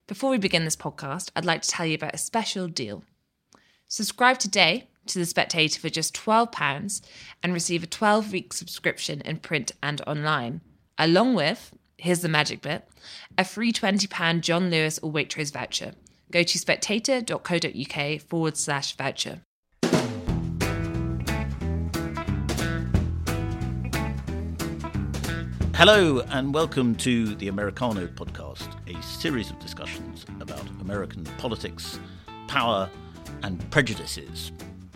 Before we begin this podcast, I'd like to tell you about a special deal. Subscribe today to The Spectator for just £12 and receive a 12-week subscription in print and online, along with, here's the magic bit, a free £20 John Lewis or Waitrose voucher. Go to spectator.co.uk/voucher. Hello and welcome to the Americano podcast, a series of discussions about American politics, power and prejudices.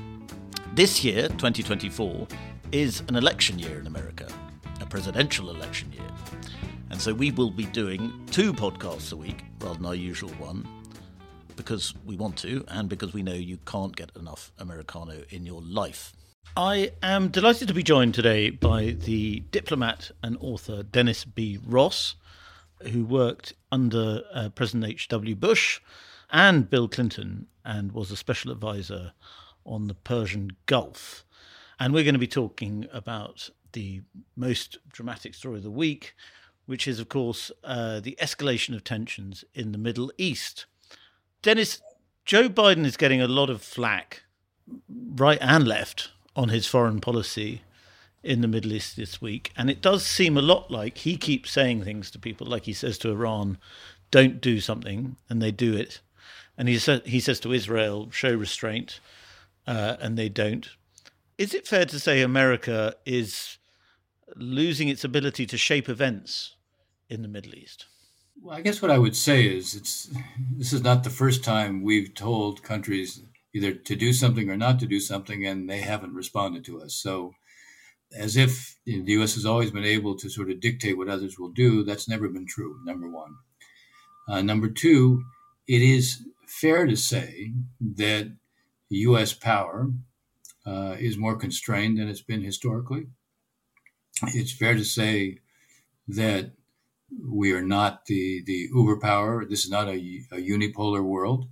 This year, 2024, is an election year in America, a presidential election year. And so we will be doing 2 podcasts a week rather than our usual one, because we want to and because we know you can't get enough Americano in your life. I am delighted to be joined today by the diplomat and author Dennis B. Ross, who worked under President H.W. Bush and Bill Clinton and was a special advisor on the Persian Gulf. And we're going to be talking about the most dramatic story of the week, which is, of course, the escalation of tensions in the Middle East. Dennis, Joe Biden is getting a lot of flack, right and left, on his foreign policy in the Middle East this week. And it does seem a lot like he keeps saying things to people, like he says to Iran, don't do something, and they do it. And he says to Israel, show restraint, and they don't. Is it fair to say America is losing its ability to shape events in the Middle East? Well, I guess what I would say is this is not the first time we've told countries either to do something or not to do something, and they haven't responded to us. So as if the U.S. has always been able to sort of dictate what others will do, that's never been true, number one. Number two, it is fair to say that U.S. power is more constrained than it's been historically. It's fair to say that we are not the uber power. This is not a unipolar world.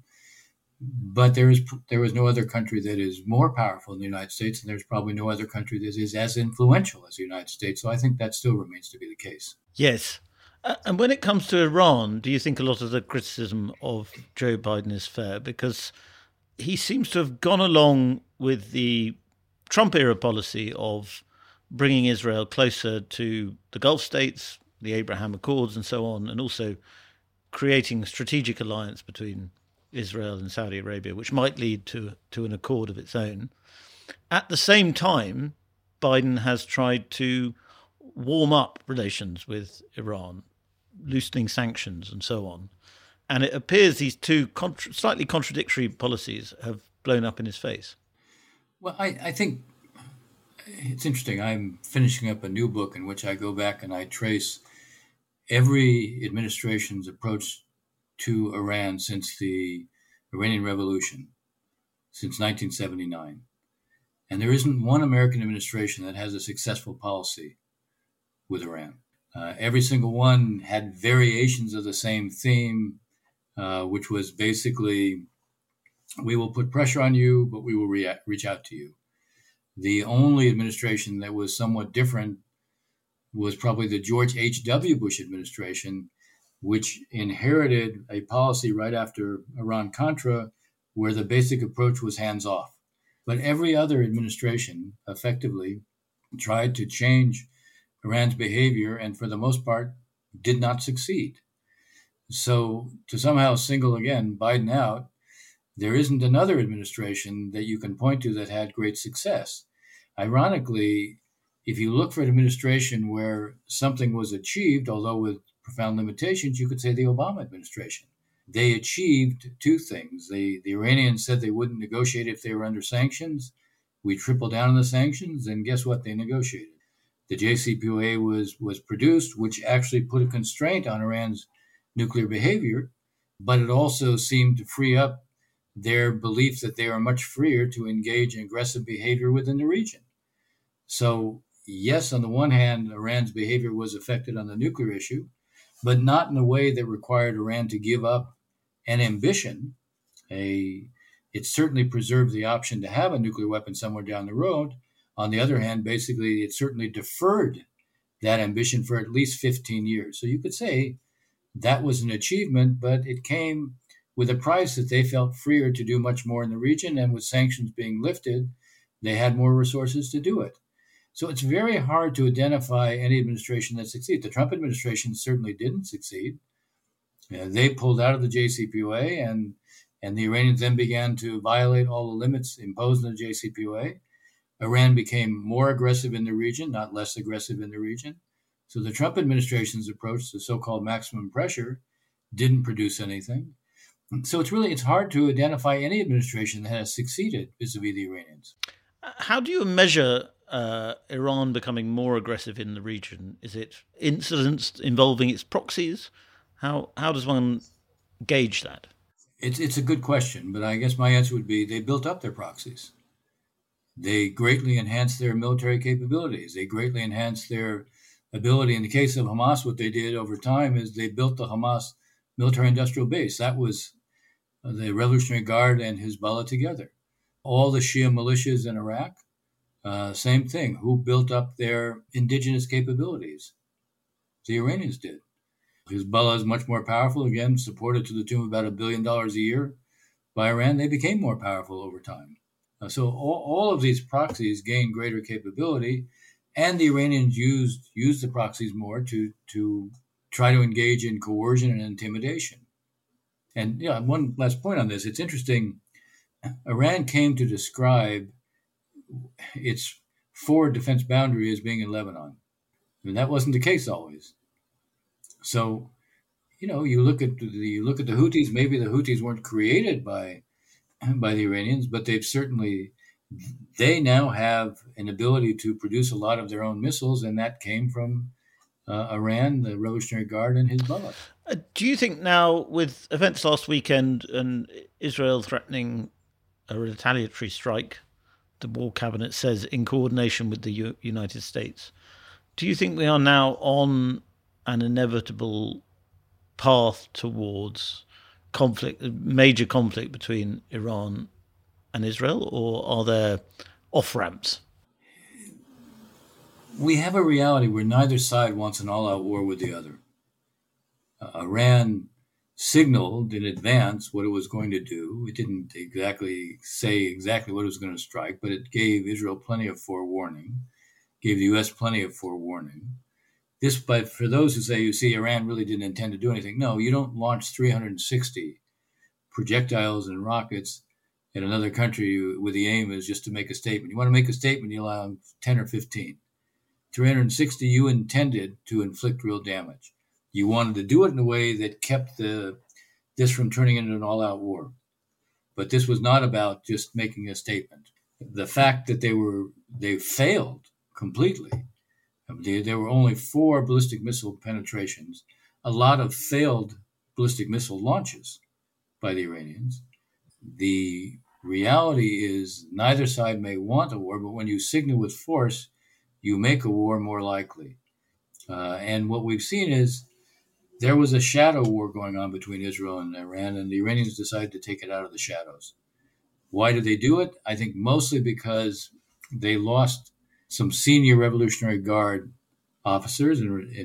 But there is no other country that is more powerful than the United States, and there's probably no other country that is as influential as the United States. So I think that still remains to be the case. Yes. And when it comes to Iran, do you think a lot of the criticism of Joe Biden is fair? Because he seems to have gone along with the Trump-era policy of bringing Israel closer to the Gulf states, the Abraham Accords and so on, and also creating a strategic alliance between Israel and Saudi Arabia, which might lead to an accord of its own. At the same time, Biden has tried to warm up relations with Iran, loosening sanctions and so on. And it appears these two slightly contradictory policies have blown up in his face. Well, I think it's interesting. I'm finishing up a new book in which I go back and I trace every administration's approach to Iran since the Iranian Revolution, since 1979. And there isn't one American administration that has a successful policy with Iran. Every single one had variations of the same theme, which was basically, we will put pressure on you, but we will reach out to you. The only administration that was somewhat different was probably the George H.W. Bush administration, which inherited a policy right after Iran-Contra where the basic approach was hands-off. But every other administration effectively tried to change Iran's behavior and for the most part did not succeed. So to somehow single again Biden out, there isn't another administration that you can point to that had great success. Ironically, if you look for an administration where something was achieved, although with profound limitations, you could say the Obama administration. They achieved 2 things. The Iranians said they wouldn't negotiate if they were under sanctions. We tripled down on the sanctions, and guess what? They negotiated. The JCPOA was produced, which actually put a constraint on Iran's nuclear behavior, but it also seemed to free up their belief that they are much freer to engage in aggressive behavior within the region. So, yes, on the one hand, Iran's behavior was affected on the nuclear issue, but not in a way that required Iran to give up an ambition. It certainly preserved the option to have a nuclear weapon somewhere down the road. On the other hand, basically, it certainly deferred that ambition for at least 15 years. So you could say that was an achievement, but it came with a price that they felt freer to do much more in the region. And with sanctions being lifted, they had more resources to do it. So it's very hard to identify any administration that succeeds. The Trump administration certainly didn't succeed. They pulled out of the JCPOA, and the Iranians then began to violate all the limits imposed in the JCPOA. Iran became more aggressive in the region, not less aggressive in the region. So the Trump administration's approach to so-called maximum pressure didn't produce anything. So it's hard to identify any administration that has succeeded vis-a-vis the Iranians. How do you measure Iran becoming more aggressive in the region? Is it incidents involving its proxies? How does one gauge that? It's a good question, but I guess my answer would be they built up their proxies. They greatly enhanced their military capabilities. They greatly enhanced their ability. In the case of Hamas, what they did over time is they built the Hamas military-industrial base. That was the Revolutionary Guard and Hezbollah together. All the Shia militias in Iraq, same thing. Who built up their indigenous capabilities? The Iranians did. Hezbollah is much more powerful, again, supported to the tune of about $1 billion a year by Iran. They became more powerful over time. So all of these proxies gained greater capability, and the Iranians used the proxies more to try to engage in coercion and intimidation. And one last point on this. It's interesting. Iran came to describe its forward defense boundary as being in Lebanon. And that wasn't the case always. So, you look at the Houthis. Maybe the Houthis weren't created by the Iranians, but they now have an ability to produce a lot of their own missiles, and that came from Iran, the Revolutionary Guard, and Hezbollah. Do you think now, with events last weekend and Israel threatening a retaliatory strike, the war cabinet says in coordination with the United States, do you think we are now on an inevitable path towards major conflict between Iran and Israel, or are there off-ramps? We have a reality where neither side wants an all-out war with the other. Iran signaled in advance what it was going to do. It didn't say exactly what it was going to strike, but it gave Israel plenty of forewarning, gave the U.S. plenty of forewarning. But for those who say, Iran really didn't intend to do anything. No, you don't launch 360 projectiles and rockets at another country with the aim is just to make a statement. You want to make a statement, you allow 10 or 15. 360, you intended to inflict real damage. You wanted to do it in a way that kept this from turning into an all-out war. But this was not about just making a statement. The fact that they failed completely. There were only 4 ballistic missile penetrations, a lot of failed ballistic missile launches by the Iranians. The reality is neither side may want a war, but when you signal with force, you make a war more likely. And what we've seen is there was a shadow war going on between Israel and Iran, and the Iranians decided to take it out of the shadows. Why did they do it? I think mostly because they lost some senior Revolutionary Guard officers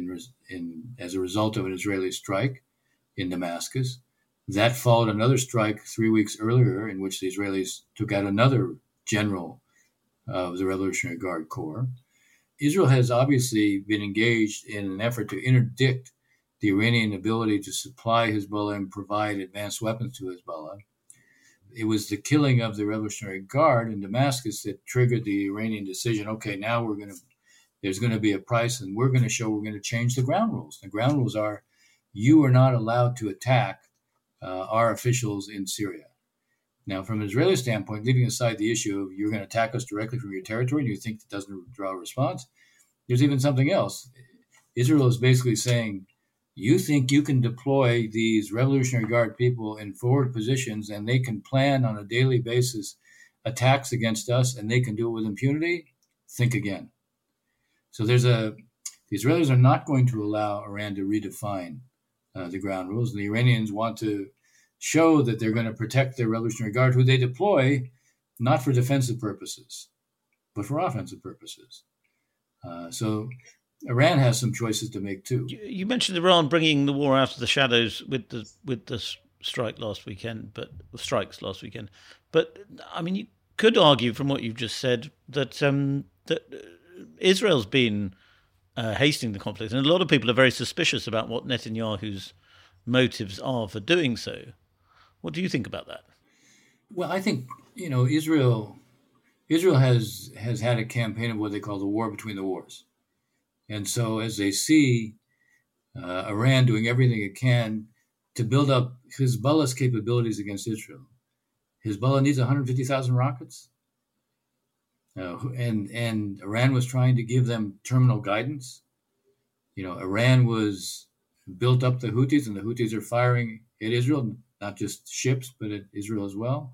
as a result of an Israeli strike in Damascus. That followed another strike 3 weeks earlier in which the Israelis took out another general of the Revolutionary Guard Corps. Israel has obviously been engaged in an effort to interdict the Iranian ability to supply Hezbollah and provide advanced weapons to Hezbollah. It was the killing of the Revolutionary Guard in Damascus that triggered the Iranian decision. Okay, now there's going to be a price, and we're going to change the ground rules. The ground rules are, you are not allowed to attack our officials in Syria. Now, from an Israeli standpoint, leaving aside the issue of you're going to attack us directly from your territory and you think it doesn't draw a response, there's even something else. Israel is basically saying, you think you can deploy these Revolutionary Guard people in forward positions and they can plan on a daily basis attacks against us and they can do it with impunity? Think again. So the Israelis are not going to allow Iran to redefine the ground rules. And the Iranians want to show that they're going to protect their Revolutionary Guard, who they deploy not for defensive purposes, but for offensive purposes. So Iran has some choices to make too. You mentioned Iran bringing the war out of the shadows with the strikes last weekend. But I mean, you could argue from what you've just said that that Israel's been hastening the conflict, and a lot of people are very suspicious about what Netanyahu's motives are for doing so. What do you think about that? Well, I think Israel has had a campaign of what they call the war between the wars, and so as they see Iran doing everything it can to build up Hezbollah's capabilities against Israel, Hezbollah needs 150,000 rockets, and Iran was trying to give them terminal guidance. Iran was built up the Houthis, and the Houthis are firing at Israel, not just ships, but at Israel as well.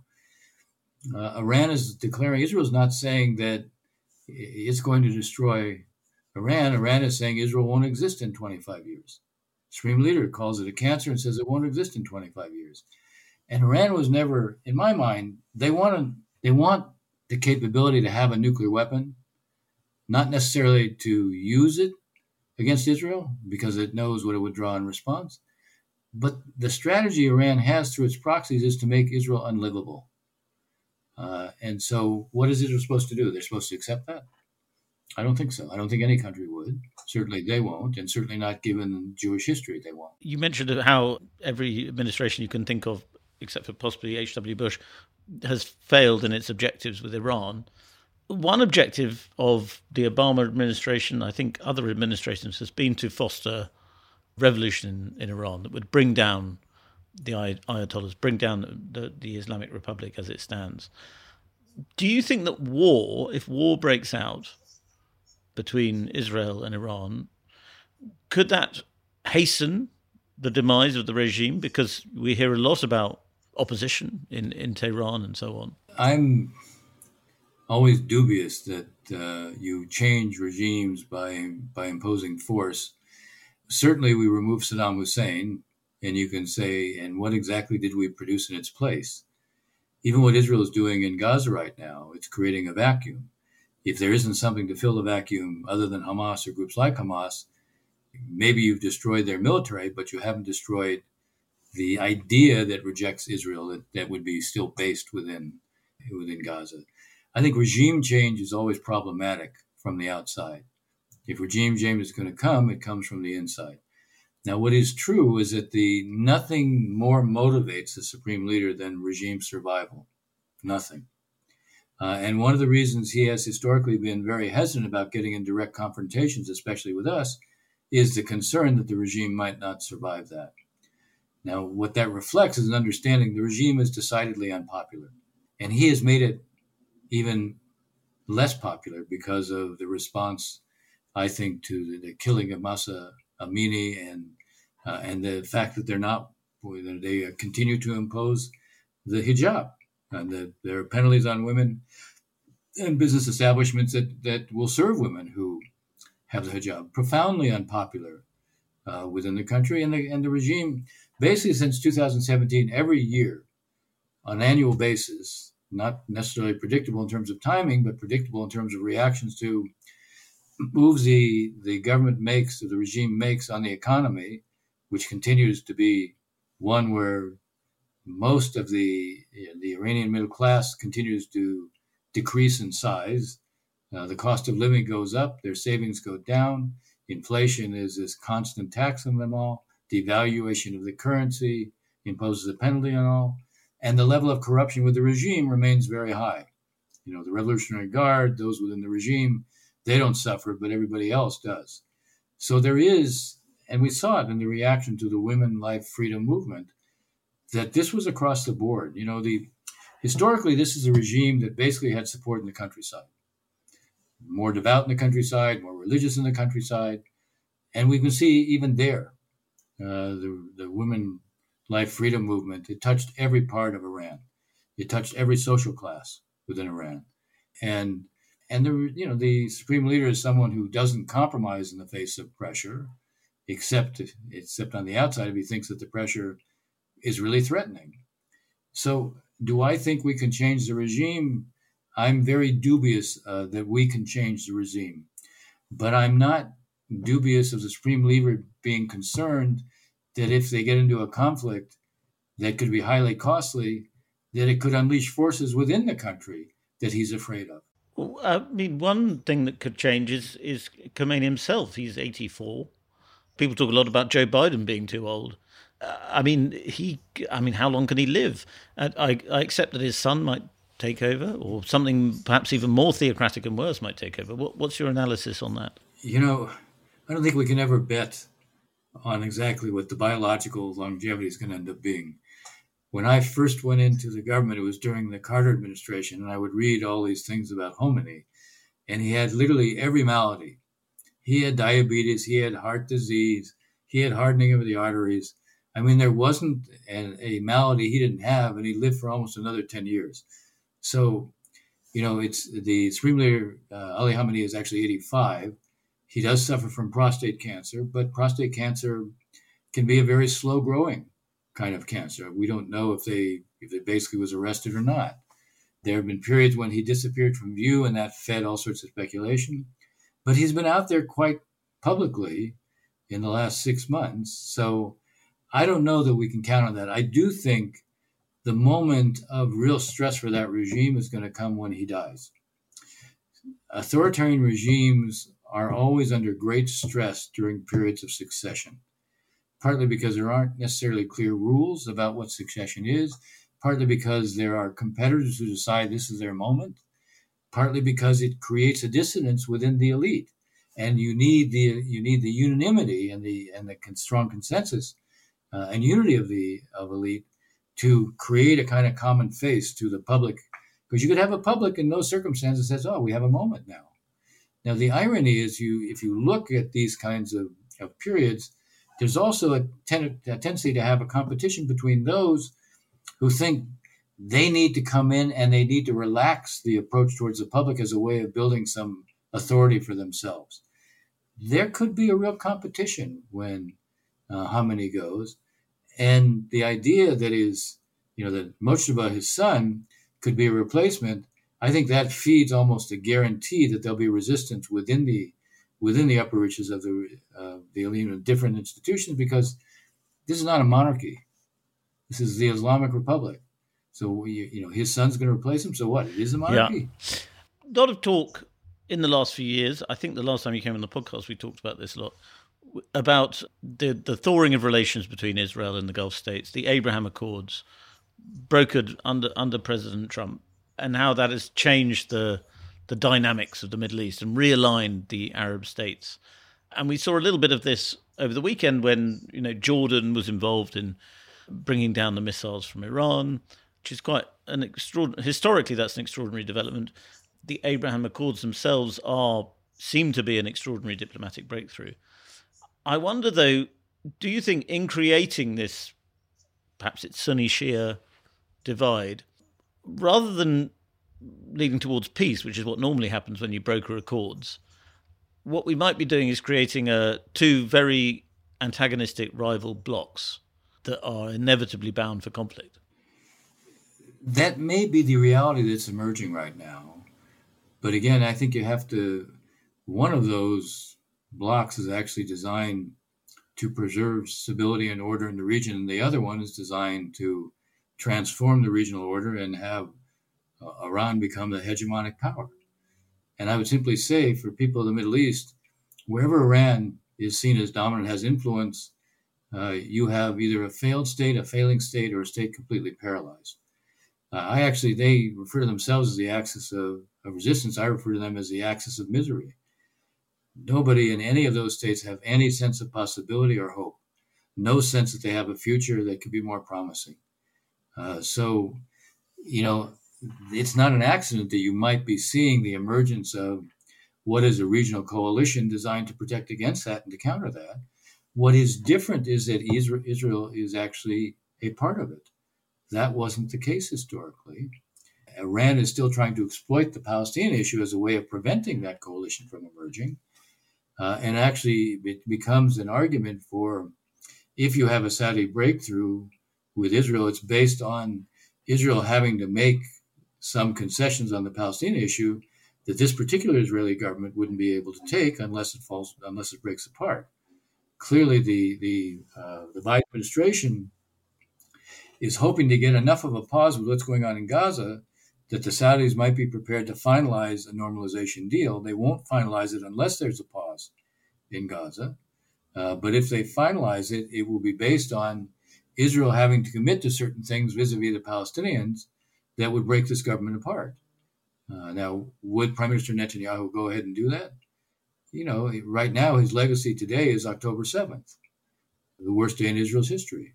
Iran is declaring, Israel is not saying that it's going to destroy Iran. Iran is saying Israel won't exist in 25 years. Supreme Leader calls it a cancer and says it won't exist in 25 years. And Iran was never, in my mind, they want the capability to have a nuclear weapon, not necessarily to use it against Israel because it knows what it would draw in response. But the strategy Iran has through its proxies is to make Israel unlivable. And so what is Israel supposed to do? They're supposed to accept that? I don't think so. I don't think any country would. Certainly they won't, and certainly not given Jewish history, they won't. You mentioned how every administration you can think of, except for possibly H.W. Bush, has failed in its objectives with Iran. One objective of the Obama administration, I think other administrations, has been to foster revolution in Iran that would bring down the Ayatollahs, bring down the Islamic Republic as it stands. Do you think that if war breaks out between Israel and Iran, could that hasten the demise of the regime? Because we hear a lot about opposition in Tehran and so on. I'm always dubious that you change regimes by imposing force. Certainly we removed Saddam Hussein, and you can say, and what exactly did we produce in its place? Even what Israel is doing in Gaza right now, it's creating a vacuum. If there isn't something to fill the vacuum other than Hamas or groups like Hamas, maybe you've destroyed their military, but you haven't destroyed the idea that rejects Israel that would be still based within Gaza. I think regime change is always problematic from the outside. If regime change is going to come, it comes from the inside. Now, what is true is that nothing more motivates the supreme leader than regime survival. Nothing. And one of the reasons he has historically been very hesitant about getting in direct confrontations, especially with us, is the concern that the regime might not survive that. Now, what that reflects is an understanding the regime is decidedly unpopular. And he has made it even less popular because of the response, I think, to the killing of Mahsa Amini and the fact that they continue to impose the hijab. And there are penalties on women and business establishments that will serve women who have the hijab. Profoundly unpopular within the country. And the regime, basically since 2017, every year, on an annual basis, not necessarily predictable in terms of timing, but predictable in terms of reactions to moves the government makes, or the regime makes on the economy, which continues to be one where most of the Iranian middle class continues to decrease in size. The cost of living goes up, their savings go down. Inflation is this constant tax on them all. Devaluation of the currency imposes a penalty on all. And the level of corruption with the regime remains very high. The Revolutionary Guard, those within the regime, they don't suffer, but everybody else does. So there is, and we saw it in the reaction to the Women, Life, Freedom movement, that this was across the board. Historically, this is a regime that basically had support in the countryside. More devout in the countryside, more religious in the countryside. And we can see even there, the Women, Life, Freedom movement, it touched every part of Iran. It touched every social class within Iran. And the supreme leader is someone who doesn't compromise in the face of pressure, except on the outside if he thinks that the pressure is really threatening. So do I think we can change the regime? I'm very dubious that we can change the regime. But I'm not dubious of the supreme leader being concerned that if they get into a conflict that could be highly costly, that it could unleash forces within the country that he's afraid of. Well, I mean, one thing that could change is Khomeini himself. He's 84. People talk a lot about Joe Biden being too old. How long can he live? I accept that his son might take over, or something perhaps even more theocratic and worse might take over. What's your analysis on that? I don't think we can ever bet on exactly what the biological longevity is going to end up being. When I first went into the government, it was during the Carter administration, and I would read all these things about Khomeini, and he had literally every malady. He had diabetes, he had heart disease, he had hardening of the arteries. I mean, there wasn't a malady he didn't have, and he lived for almost another 10 years. So, it's the Supreme Leader, Ali Khamenei, is actually 85. He does suffer from prostate cancer, but prostate cancer can be a very slow growing kind of cancer. We don't know if it basically was arrested or not. There have been periods when he disappeared from view, and that fed all sorts of speculation. But he's been out there quite publicly in the last 6 months. So I don't know that we can count on that. I do think the moment of real stress for that regime is going to come when he dies. Authoritarian regimes are always under great stress during periods of succession, partly because there aren't necessarily clear rules about what succession is, partly because there are competitors who decide this is their moment, partly because it creates a dissonance within the elite, and you need the unanimity and the strong consensus and unity of elite to create a kind of common face to the public, because you could have a public in those circumstances that says, "Oh, we have a moment now." Now the irony is, if you look at these kinds of periods, there's also a tendency to have a competition between those who think they need to come in and they need to relax the approach towards the public as a way of building some authority for themselves. There could be a real competition when Khamenei goes. And the idea that that Mojtaba, his son, could be a replacement, I think that feeds almost a guarantee that there'll be resistance within the upper reaches of the elite and different institutions, because this is not a monarchy. This is the Islamic Republic. So, his son's going to replace him. So what? It is a monarchy. Yeah. A lot of talk in the last few years. I think the last time you came on the podcast, we talked about this a lot, about the thawing of relations between Israel and the Gulf states, the Abraham Accords, brokered under President Trump, and how that has changed the dynamics of the Middle East and realigned the Arab states. And we saw a little bit of this over the weekend when, Jordan was involved in bringing down the missiles from Iran, which is quite an extraordinary, historically that's an extraordinary development. The Abraham Accords themselves seem to be an extraordinary diplomatic breakthrough. I wonder, though, do you think in creating this, perhaps it's Sunni-Shia divide, rather than leading towards peace, which is what normally happens when you broker accords, what we might be doing is creating two very antagonistic rival blocs that are inevitably bound for conflict? That may be the reality that's emerging right now. But again, I think one of those blocks is actually designed to preserve stability and order in the region, and the other one is designed to transform the regional order and have Iran become the hegemonic power. And I would simply say, for people in the Middle East, wherever Iran is seen as dominant, has influence, you have either a failed state, a failing state, or a state completely paralyzed. They refer to themselves as the axis of resistance. I refer to them as the axis of misery. Nobody in any of those states have any sense of possibility or hope. No sense that they have a future that could be more promising. It's not an accident that you might be seeing the emergence of what is a regional coalition designed to protect against that and to counter that. What is different is that Israel is actually a part of it. That wasn't the case historically. Iran is still trying to exploit the Palestinian issue as a way of preventing that coalition from emerging. And actually, it becomes an argument for, if you have a Saudi breakthrough with Israel, it's based on Israel having to make some concessions on the Palestinian issue, that this particular Israeli government wouldn't be able to take unless it breaks apart. Clearly, the Biden administration is hoping to get enough of a pause with what's going on in Gaza that the Saudis might be prepared to finalize a normalization deal. They won't finalize it unless there's a pause in Gaza. But if they finalize it, it will be based on Israel having to commit to certain things vis-a-vis the Palestinians that would break this government apart. Now, would Prime Minister Netanyahu go ahead and do that? Right now, his legacy today is October 7th, the worst day in Israel's history.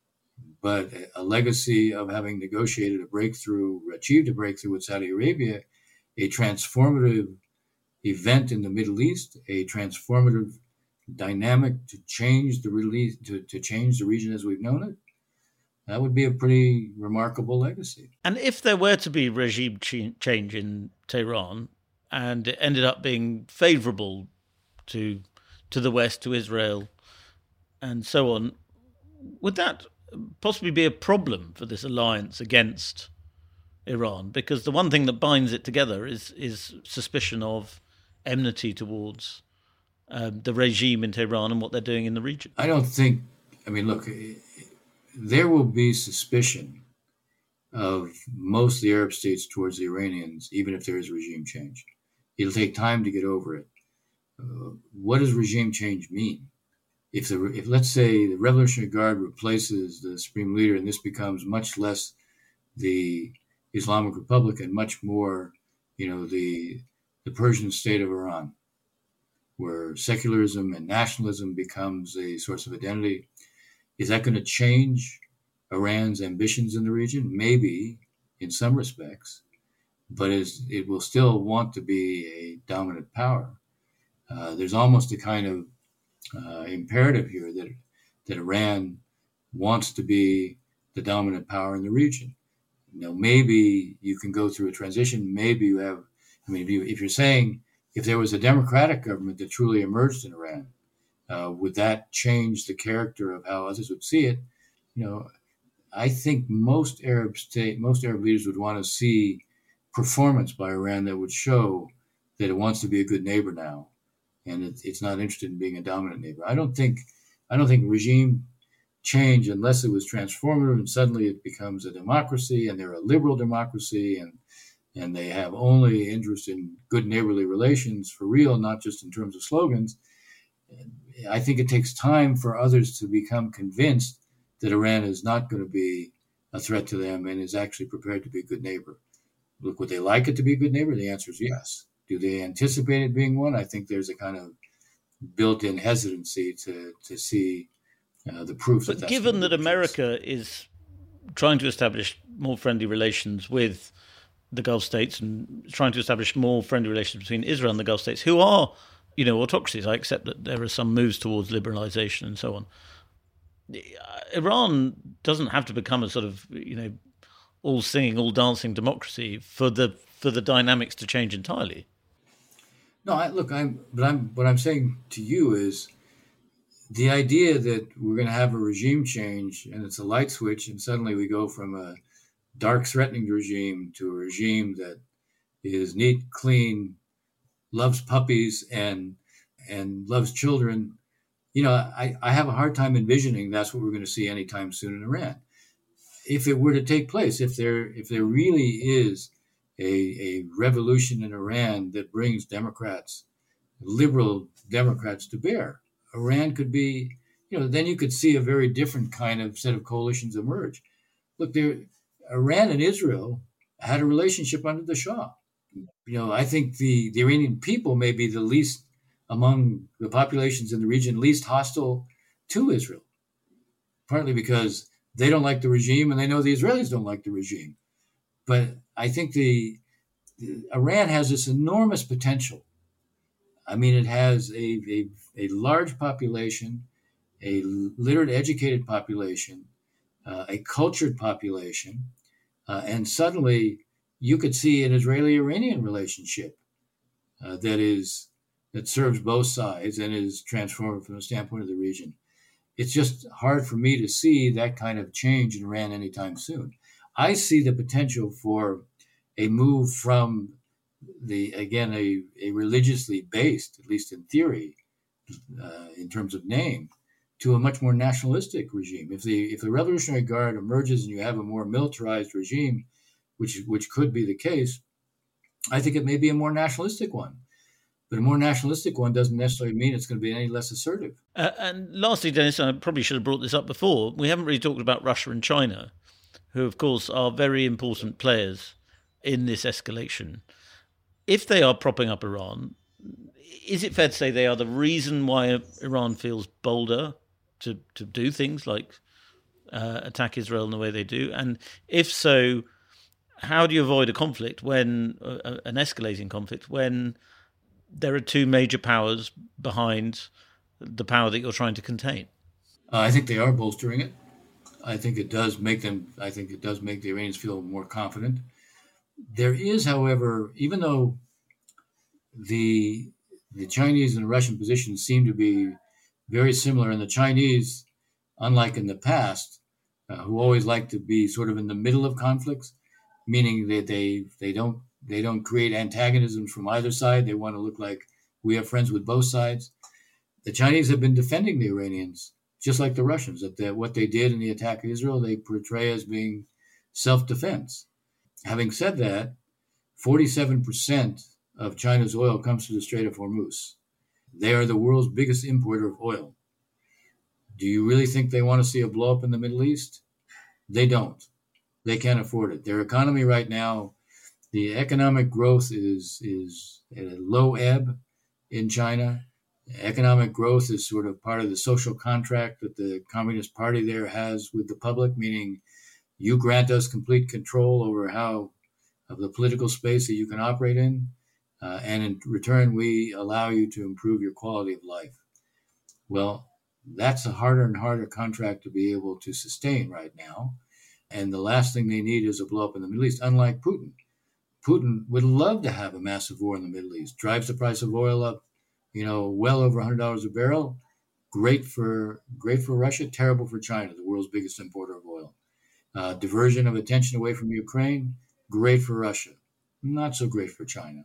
But a legacy of having negotiated achieved a breakthrough with Saudi Arabia, a transformative event in the Middle East, a transformative dynamic to change to change the region as we've known it, that would be a pretty remarkable legacy. And if there were to be regime change in Tehran, and it ended up being favourable to the West, to Israel, and so on, would that possibly be a problem for this alliance against Iran? Because the one thing that binds it together is suspicion of enmity towards the regime in Tehran and what they're doing in the region. Look, there will be suspicion of most of the Arab states towards the Iranians, even if there is regime change. It'll take time to get over it. What does regime change mean? If let's say the Revolutionary Guard replaces the supreme leader and this becomes much less the Islamic Republic and much more, the Persian state of Iran, where secularism and nationalism becomes a source of identity, is that going to change Iran's ambitions in the region? Maybe, in some respects, but it will still want to be a dominant power. There's almost a kind of imperative here that Iran wants to be the dominant power in the region. Maybe you can go through a transition. Maybe you have. If you're saying if there was a democratic government that truly emerged in Iran, would that change the character of how others would see it? I think most Arab leaders would want to see performance by Iran that would show that it wants to be a good neighbor now, and it's not interested in being a dominant neighbor. I don't think regime change, unless it was transformative and suddenly it becomes a democracy and they're a liberal democracy and they have only interest in good neighborly relations for real, not just in terms of slogans. I think it takes time for others to become convinced that Iran is not going to be a threat to them and is actually prepared to be a good neighbor. Look, would they like it to be a good neighbor? The answer is yes. Do they anticipate it being one? I think there's a kind of built-in hesitancy to see the proof. But given that America is trying to establish more friendly relations with the Gulf states and trying to establish more friendly relations between Israel and the Gulf states, who are, autocracies, I accept that there are some moves towards liberalization and so on. Iran doesn't have to become a sort of, all singing, all dancing democracy for the dynamics to change entirely. No, what I'm saying to you is the idea that we're going to have a regime change and it's a light switch and suddenly we go from a dark, threatening regime to a regime that is neat, clean, loves puppies and loves children. I have a hard time envisioning that's what we're going to see anytime soon in Iran. If it were to take place, if there really is a revolution in Iran that brings liberal Democrats to bear, Iran could be, then you could see a very different kind of set of coalitions emerge. Look, Iran and Israel had a relationship under the Shah. I think the Iranian people may be the least, among the populations in the region, least hostile to Israel, partly because they don't like the regime and they know the Israelis don't like the regime. But I think Iran has this enormous potential. It has a large population, a literate, educated population, a cultured population, and suddenly you could see an Israeli-Iranian relationship that serves both sides and is transformed from the standpoint of the region. It's just hard for me to see that kind of change in Iran anytime soon. I see the potential for a move from a religiously based, at least in theory, in terms of name, to a much more nationalistic regime. If the Revolutionary Guard emerges and you have a more militarized regime, which could be the case, I think it may be a more nationalistic one. But a more nationalistic one doesn't necessarily mean it's going to be any less assertive. And lastly, Dennis, I probably should have brought this up before, we haven't really talked about Russia and China, who, of course, are very important players in this escalation. If they are propping up Iran, is it fair to say they are the reason why Iran feels bolder to do things like attack Israel in the way they do? And if so, how do you avoid a conflict when an escalating conflict when there are two major powers behind the power that you're trying to contain? I think they are bolstering it. I think it does make the Iranians feel more confident. There is, however, even though the Chinese and Russian positions seem to be very similar, and the Chinese, unlike in the past, who always like to be sort of in the middle of conflicts, meaning that they don't create antagonisms from either side. They want to look like we have friends with both sides. The Chinese have been defending the Iranians, just like the Russians, that what they did in the attack of Israel, they portray as being self-defense. Having said that, 47% of China's oil comes through the Strait of Hormuz. They are the world's biggest importer of oil. Do you really think they want to see a blow-up in the Middle East? They don't. They can't afford it. Their economy right now, the economic growth is at a low ebb in China. Economic growth is sort of part of the social contract that the Communist Party there has with the public, meaning you grant us complete control over of the political space that you can operate in, and in return, we allow you to improve your quality of life. Well, that's a harder and harder contract to be able to sustain right now. And the last thing they need is a blow up in the Middle East, unlike Putin. Putin would love to have a massive war in the Middle East, drives the price of oil up, well over $100 a barrel. Great for Russia, terrible for China, the world's biggest importer of oil. Diversion of attention away from Ukraine, great for Russia, not so great for China.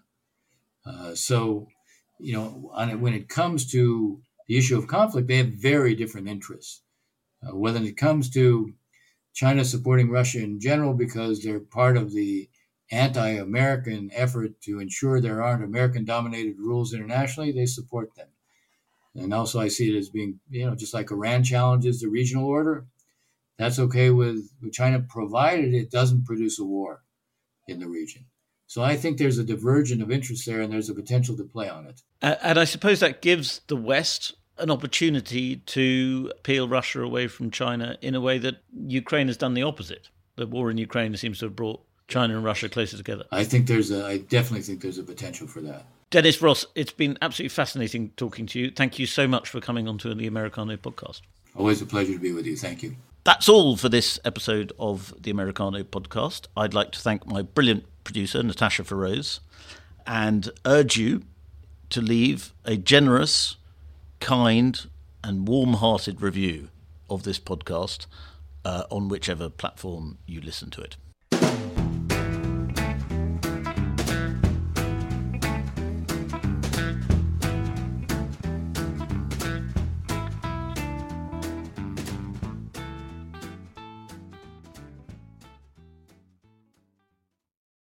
When it comes to the issue of conflict, they have very different interests. Whether it comes to China supporting Russia in general because they're part of the anti-American effort to ensure there aren't American-dominated rules internationally, they support them. And also I see it as being, just like Iran challenges the regional order, that's okay with China, provided it doesn't produce a war in the region. So I think there's a divergence of interest there, and there's a potential to play on it. And I suppose that gives the West an opportunity to peel Russia away from China in a way that Ukraine has done the opposite. The war in Ukraine seems to have brought China and Russia closer together. I definitely think there's a potential for that. Dennis Ross, it's been absolutely fascinating talking to you. Thank you so much for coming onto the Americano podcast. Always a pleasure to be with you. Thank you. That's all for this episode of the Americano podcast. I'd like to thank my brilliant producer, Natasha Feroz, and urge you to leave a generous, kind, and warm-hearted review of this podcast on whichever platform you listen to it.